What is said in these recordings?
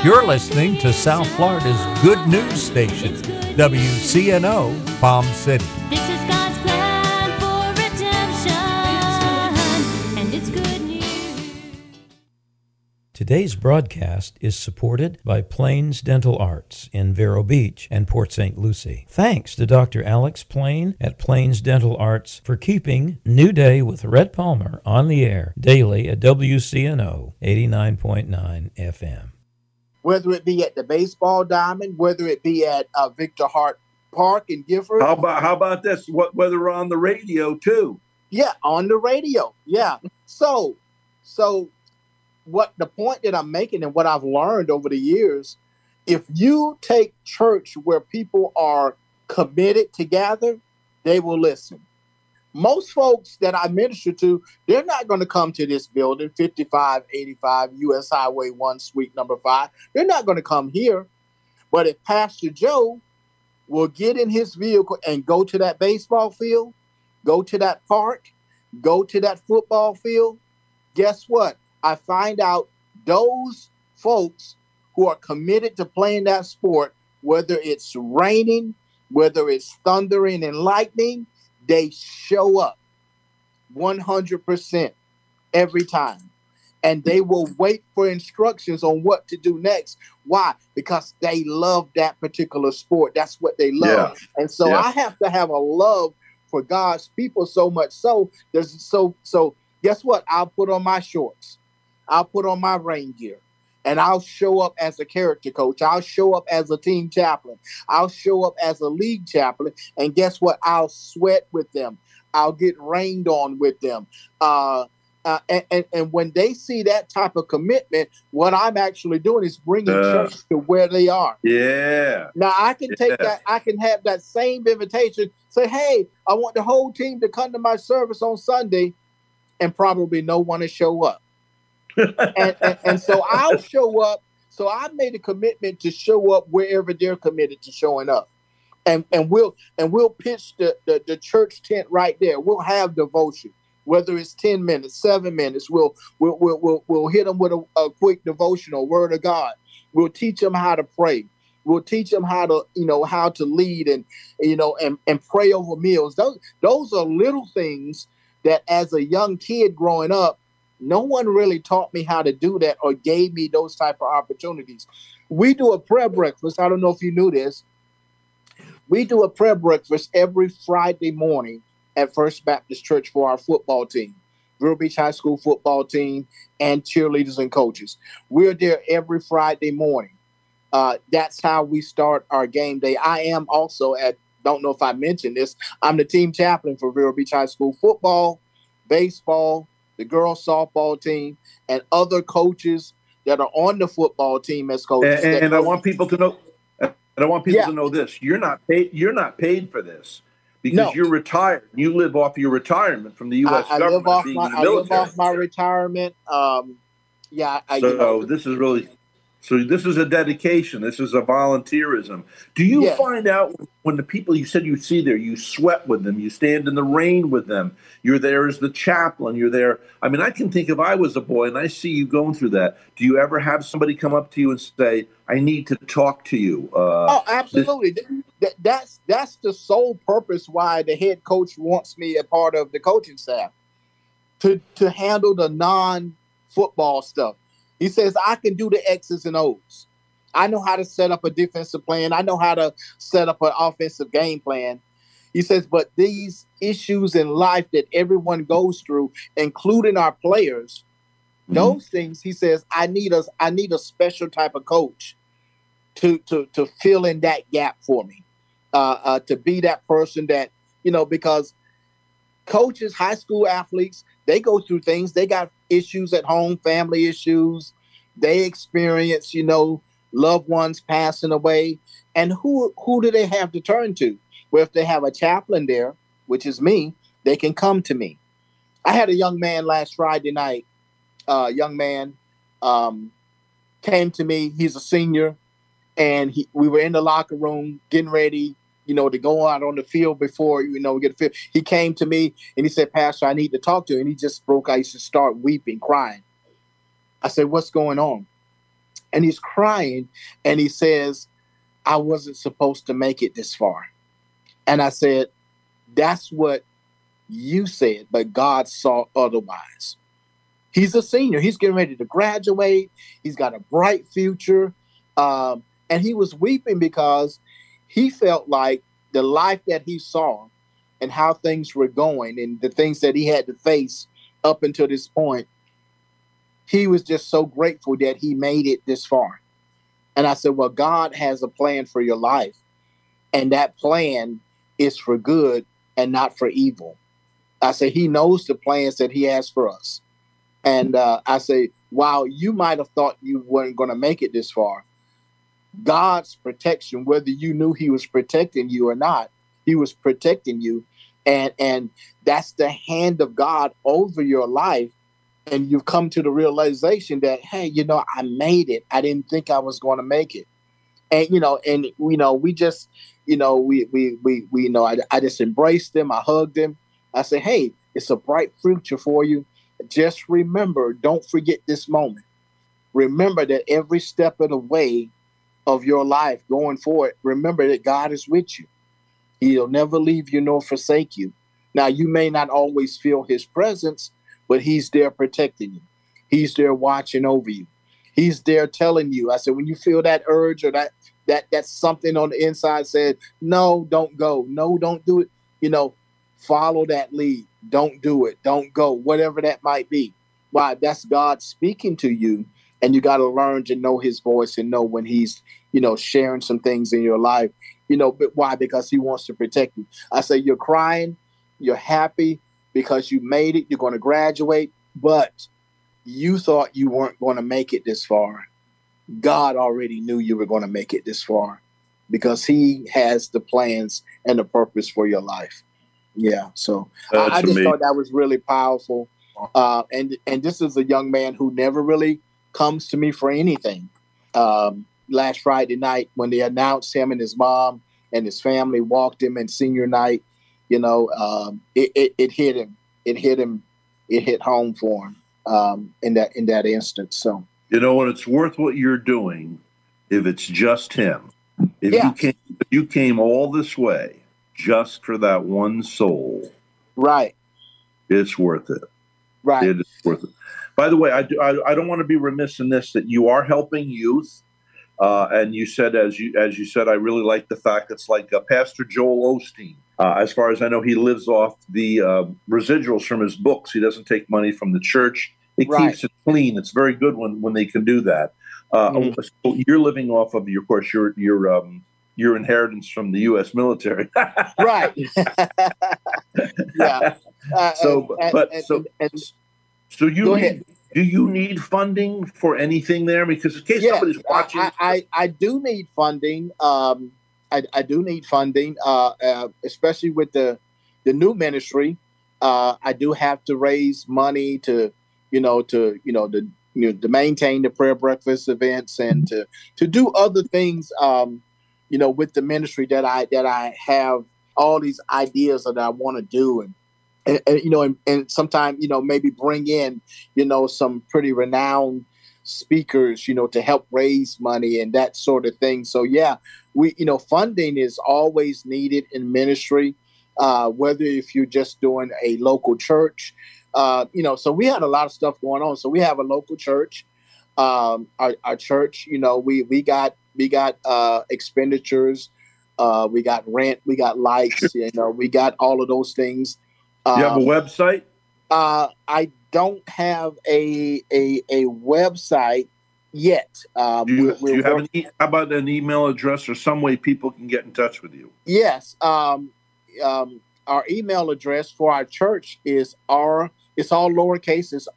You're listening to South Florida's good news station, WCNO Palm City. This is God's plan for redemption, and it's good news. Today's broadcast is supported by Plains Dental Arts in Vero Beach and Port St. Lucie. Thanks to Dr. Alex Plain at Plains Dental Arts for keeping New Day with Rhett Palmer on the air daily at WCNO 89.9 FM. Whether it be at the baseball diamond, whether it be at Victor Hart Park in Gifford. How about this? Whether on the radio too? Yeah, on the radio. Yeah. So what the point that I'm making and what I've learned over the years, if you take church where people are committed to gather, they will listen. Most folks that I minister to, they're not going to come to this building, 5585 U.S. Highway 1, Suite number 5. They're not going to come here. But if Pastor Joe will get in his vehicle and go to that baseball field, go to that park, go to that football field, guess what? I find out those folks who are committed to playing that sport, whether it's raining, whether it's thundering and lightning, they show up 100% every time. And they will wait for instructions on what to do next. Why? Because they love that particular sport. That's what they love. Yeah. And so I have to have a love for God's people so much so guess what? I'll put on my shorts. I'll put on my rain gear. And I'll show up as a character coach. I'll show up as a team chaplain. I'll show up as a league chaplain. And guess what? I'll sweat with them. I'll get rained on with them. And when they see that type of commitment, what I'm actually doing is bringing church to where they are. Yeah. Now, I can take that. I can have that same invitation. Say, hey, I want the whole team to come to my service on Sunday, and probably no one to show up. and so I'll show up. So I made a commitment to show up wherever they're committed to showing up, and we'll pitch the church tent right there. We'll have devotion, whether it's 10 minutes, 7 minutes. We'll hit them with a quick devotional word of God. We'll teach them how to pray. We'll teach them how to lead and pray over meals. Those are little things that as a young kid growing up, no one really taught me how to do that or gave me those type of opportunities. We do a prayer breakfast. I don't know if you knew this. We do a prayer breakfast every Friday morning at First Baptist Church for our football team, Vero Beach High School football team, and cheerleaders and coaches. We're there every Friday morning. That's how we start our game day. I am also don't know if I mentioned this, I'm the team chaplain for Vero Beach High School football, baseball, the girls softball team, and other coaches that are on the football team as coaches. And I want people to know. And I want people to know this: you're not paid. You're not paid for this because you're retired. You live off your retirement from the U.S. government. I live off my retirement. This is a dedication. This is a volunteerism. Do you find out when the people you said you see there, you sweat with them, you stand in the rain with them, you're there as the chaplain, you're there. I mean, I can think if I was a boy and I see you going through that, do you ever have somebody come up to you and say, I need to talk to you? Absolutely. That's the sole purpose why the head coach wants me a part of the coaching staff, to handle the non-football stuff. He says, I can do the X's and O's. I know how to set up a defensive plan. I know how to set up an offensive game plan. He says, but these issues in life that everyone goes through, including our players, those things, he says, I need a special type of coach to fill in that gap for me, to be that person that, because coaches, high school athletes, they go through things. They got issues at home, family issues. They experience, loved ones passing away. And who do they have to turn to? Well, if they have a chaplain there, which is me, they can come to me. I had a young man last Friday night. Came to me. He's a senior. And we were in the locker room getting ready, to go out on the field before, we get the field. He came to me and he said, Pastor, I need to talk to you. And he just broke out. He used to start weeping, crying. I said, what's going on? and he's crying, and he says, I wasn't supposed to make it this far. And I said, that's what you said, but God saw otherwise. He's a senior. He's getting ready to graduate. He's got a bright future. And he was weeping because he felt like the life that he saw and how things were going and the things that he had to face up until this point, he was just so grateful that he made it this far. And I said, well, God has a plan for your life. And that plan is for good and not for evil. I say, he knows the plans that he has for us. And I say, while you might have thought you weren't going to make it this far, God's protection, whether you knew he was protecting you or not, he was protecting you. And that's the hand of God over your life. And you've come to the realization that, hey, I made it. I didn't think I was going to make it. And, we just, I just embraced him. I hugged him. I said, hey, it's a bright future for you. Just remember, don't forget this moment. Remember that every step of the way of your life going forward, remember that God is with you. He'll never leave you nor forsake you. Now, you may not always feel his presence, but he's there protecting you. He's there watching over you. He's there telling you. I said, when you feel that urge or that's something on the inside said, no, don't go. No, don't do it. Follow that lead. Don't do it. Don't go, whatever that might be. Why? That's God speaking to you. And you got to learn to know his voice and know when he's, sharing some things in your life. But why? Because he wants to protect you. I say, you're crying. You're happy because you made it. You're going to graduate. But you thought you weren't going to make it this far. God already knew you were going to make it this far because he has the plans and the purpose for your life. Yeah. So I just thought that was really powerful. And this is a young man who never really comes to me for anything. Last Friday night when they announced him and his mom and his family walked him in senior night, it hit him. It hit him. It hit home for him in that instance. So, when it's worth what you're doing, if it's just him, if you came all this way just for that one soul, right? It's worth it. Right. It is worth it. By the way, I don't want to be remiss in this, that you are helping youth. And you said, as you said, I really like the fact it's like Pastor Joel Osteen. As far as I know, he lives off the residuals from his books. He doesn't take money from the church. It keeps it clean. It's very good when they can do that. So you're living off of your inheritance from the U.S. military, right? Yeah. So do you need funding for anything there? Because in case somebody's watching, I do need funding. I do need funding, especially with the new ministry. I do have to raise money to maintain the prayer breakfast events and to do other things. With the ministry that I have all these ideas that I want to do and sometimes, maybe bring in, some pretty renowned speakers, to help raise money and that sort of thing. So, funding is always needed in ministry, whether if you're just doing a local church, so we had a lot of stuff going on. So we have a local church, our church, we got expenditures, we got rent, we got lights, we got all of those things. You have a website? I don't have a website yet. Do you have how about an email address or some way people can get in touch with you? Yes. Our email address for our church is it's all lowercase. It's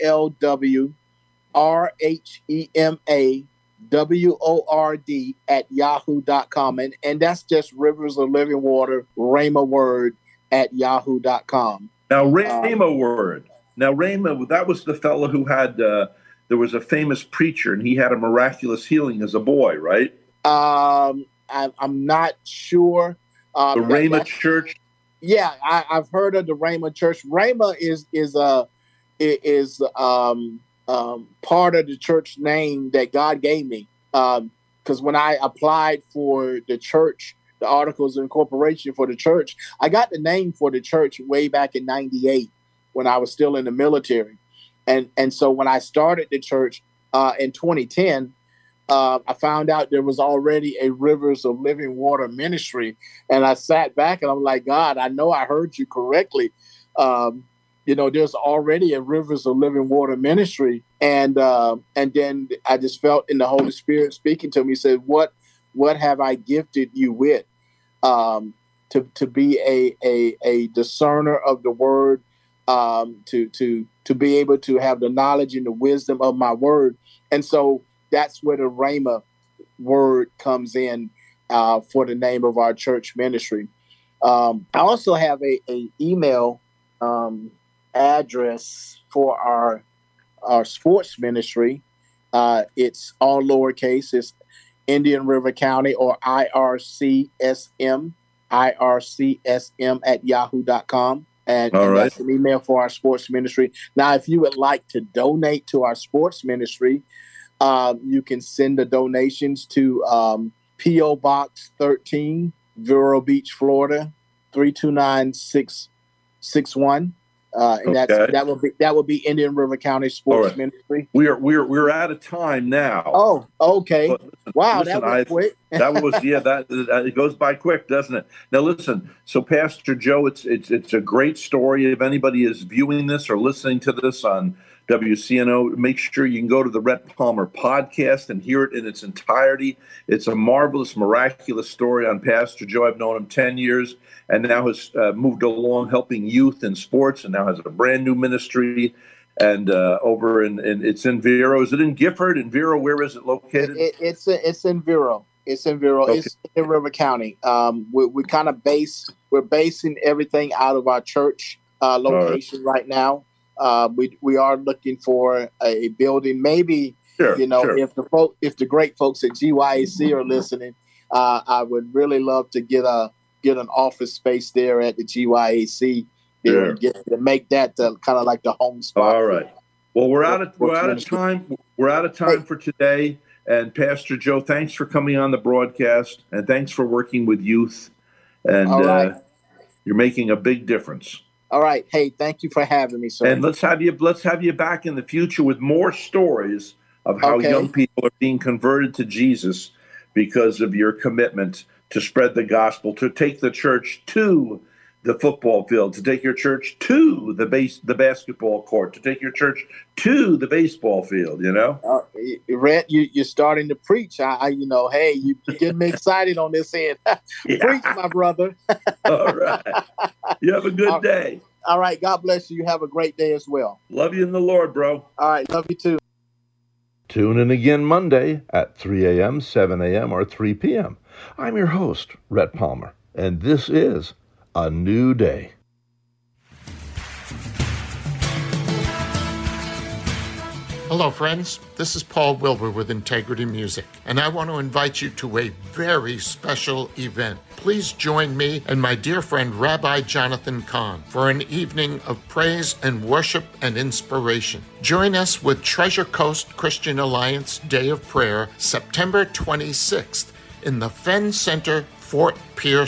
RLWRHEMAWORD @yahoo.com. And that's just Rivers of Living Water, Rhema Word @yahoo.com. Now, Rhema Word. Now, Rhema, that was the fellow who had, there was a famous preacher and he had a miraculous healing as a boy, right? I'm not sure. The Rhema Church? Yeah, I've heard of the Rhema Church. Rhema is part of the church name that God gave me. Because when I applied for the church, the Articles of Incorporation for the church, I got the name for the church way back in '98 when I was still in the military. And so when I started the church in 2010, I found out there was already a Rivers of Living Water ministry. And I sat back and I'm like, God, I know I heard you correctly. There's already a Rivers of Living Water ministry. And then I just felt in the Holy Spirit speaking to me, said, what have I gifted you with? To be a discerner of the word, to be able to have the knowledge and the wisdom of my word. And so that's where the Rhema word comes in for the name of our church ministry. I also have a email address for our sports ministry. It's all lowercase. It's Indian River County, or IRCSM at yahoo.com. And that's an email for our sports ministry. Now, if you would like to donate to our sports ministry, you can send the donations to P.O. Box 13, Vero Beach, Florida, 32961. And that will be Indian River County Sports Ministry. We're out of time now. Oh, okay. Wow, listen, that was quick. that it goes by quick, doesn't it? Now listen, so Pastor Joe, it's a great story. If anybody is viewing this or listening to this on WCNO, make sure you can go to the Rhett Palmer podcast and hear it in its entirety. It's a marvelous, miraculous story on Pastor Joe. I've known him 10 years and now has moved along helping youth in sports, and now has a brand new ministry. And over in it's in Vero. Is it in Gifford? In Vero, where is it located? It's in Vero. It's in Vero. Okay. It's in River County. We're basing everything out of our church location right now. We are looking for a building. Maybe if the great folks at GYAC are listening, I would really love to get an office space there at the GYAC. There and get to make that kind of like the home spot. All right. Well, we're out of time. We're out of time for today. And Pastor Joe, thanks for coming on the broadcast, and thanks for working with youth. And you're making a big difference. All right. Hey, thank you for having me, sir. And let's have you back in the future with more stories of how young people are being converted to Jesus because of your commitment to spread the gospel, to take the church to the football field, to take your church to the basketball court, to take your church to the baseball field. Rhett, you're starting to preach. Hey, you getting me excited on this end. Preach, my brother. All right. You have a good day. All right. God bless you. You have a great day as well. Love you in the Lord, bro. All right. Love you too. Tune in again Monday at 3 a.m., 7 a.m., or 3 p.m. I'm your host, Rhett Palmer, and this is A New Day. Hello, friends. This is Paul Wilbur with Integrity Music, and I want to invite you to a very special event. Please join me and my dear friend Rabbi Jonathan Kahn for an evening of praise and worship and inspiration. Join us with Treasure Coast Christian Alliance Day of Prayer, September 26th in the Fenn Center, Fort Pierce,